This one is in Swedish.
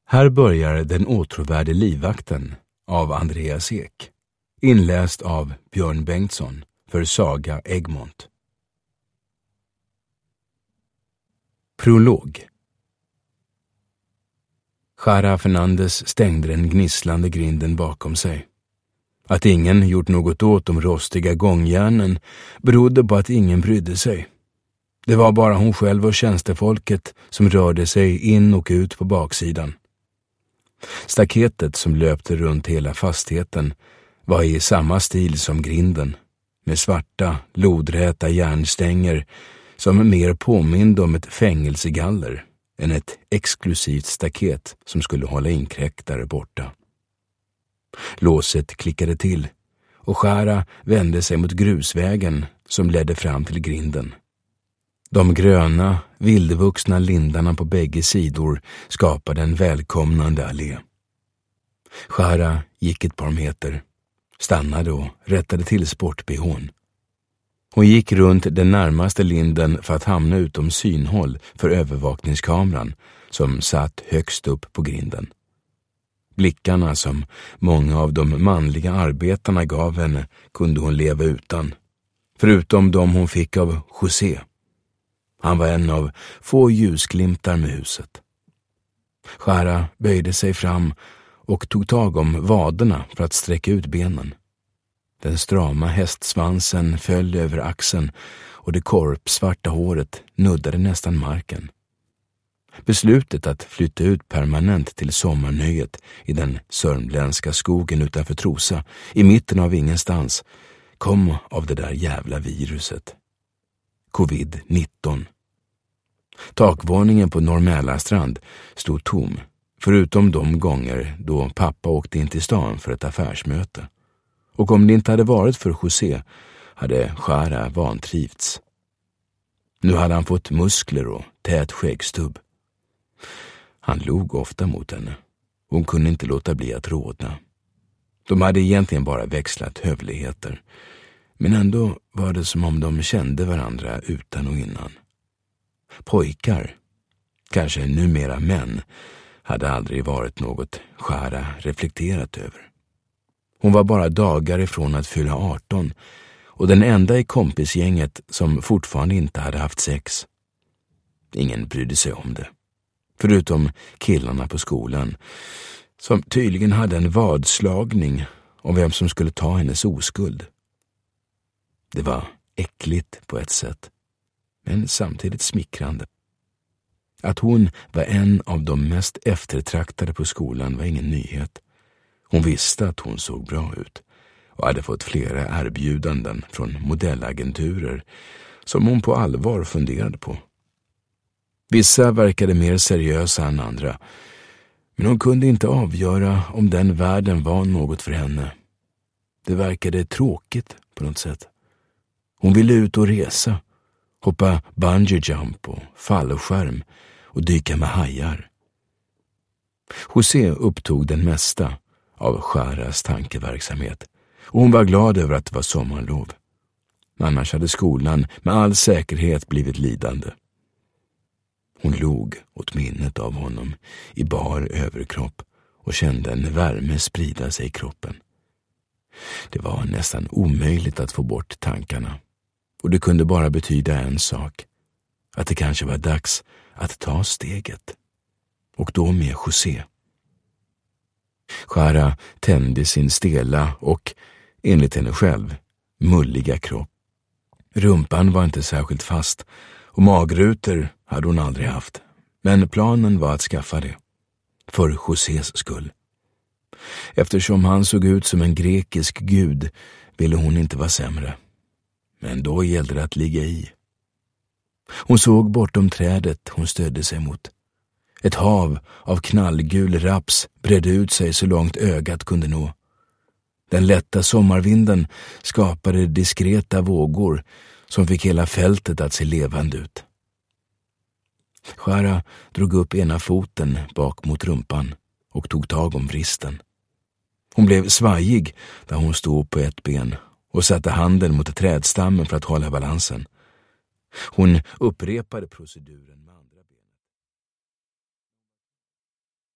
Här börjar Den åtråvärde livvakten av Andreas Ek. Inläst av Björn Bengtsson för Saga Egmont. Prolog. Jara Fernandez stängde den gnisslande grinden bakom sig. Att ingen gjort något åt de rostiga gångjärnen berodde på att ingen brydde sig. Det var bara hon själv och tjänstefolket som rörde sig in och ut på baksidan. Staketet som löpte runt hela fastigheten var i samma stil som grinden, med svarta, lodräta järnstänger som mer påminde om ett fängelsegaller än ett exklusivt staket som skulle hålla inkräktare borta. Låset klickade till och Jara vände sig mot grusvägen som ledde fram till grinden. De gröna, vildvuxna lindarna på bägge sidor skapade en välkomnande allé. Jara gick ett par meter, stannade och rättade till sportbehån. Hon gick runt den närmaste linden för att hamna utom synhåll för övervakningskameran som satt högst upp på grinden. Blickarna som många av de manliga arbetarna gav henne kunde hon leva utan, förutom de hon fick av José. Han var en av få ljusglimtar med huset. Jara böjde sig fram och tog tag om vaderna för att sträcka ut benen. Den strama hästsvansen föll över axeln och det korpsvarta håret nuddade nästan marken. Beslutet att flytta ut permanent till sommarnöjet i den sörmländska skogen utanför Trosa, i mitten av ingenstans, kom av det där jävla viruset. Covid-19. Takvåningen på Norrmälarstrand stod tom, förutom de gånger då pappa åkte in till stan för ett affärsmöte. Och om det inte hade varit för José hade Jara vantrivts. Nu hade han fått muskler och tät skäggstubb. Han log ofta mot henne. Hon kunde inte låta bli att rodna. De hade egentligen bara växlat hövligheter. Men ändå var det som om de kände varandra utan och innan. Pojkar, kanske numera män, hade aldrig varit något Jara reflekterat över. Hon var bara dagar ifrån att fylla 18 och den enda i kompisgänget som fortfarande inte hade haft sex. Ingen brydde sig om det, förutom killarna på skolan som tydligen hade en vadslagning om vem som skulle ta hennes oskuld. Det var äckligt på ett sätt, men samtidigt smickrande. Att hon var en av de mest eftertraktade på skolan var ingen nyhet. Hon visste att hon såg bra ut och hade fått flera erbjudanden från modellagenturer som hon på allvar funderade på. Vissa verkade mer seriösa än andra, men hon kunde inte avgöra om den världen var något för henne. Det verkade tråkigt på något sätt. Hon ville ut och resa, hoppa bungee jump och fallskärm och dyka med hajar. José upptog den mesta av Jaras tankeverksamhet och hon var glad över att det var sommarlov. Annars hade skolan med all säkerhet blivit lidande. Hon log åt minnet av honom i bar överkropp och kände en värme sprida sig i kroppen. Det var nästan omöjligt att få bort tankarna och det kunde bara betyda en sak, att det kanske var dags att ta steget. Och då med José. Jara tände sin stela och, enligt henne själv, mulliga kropp. Rumpan var inte särskilt fast och magrutor hade hon aldrig haft. Men planen var att skaffa det. För Josés skull. Eftersom han såg ut som en grekisk gud ville hon inte vara sämre. Men då gällde det att ligga i. Hon såg bortom trädet hon stödde sig mot. Ett hav av knallgul raps bredde ut sig så långt ögat kunde nå. Den lätta sommarvinden skapade diskreta vågor som fick hela fältet att se levande ut. Jara drog upp ena foten bak mot rumpan och tog tag om vristen. Hon blev svajig där hon stod på ett ben och satte handen mot trädstammen för att hålla balansen. Hon upprepade proceduren.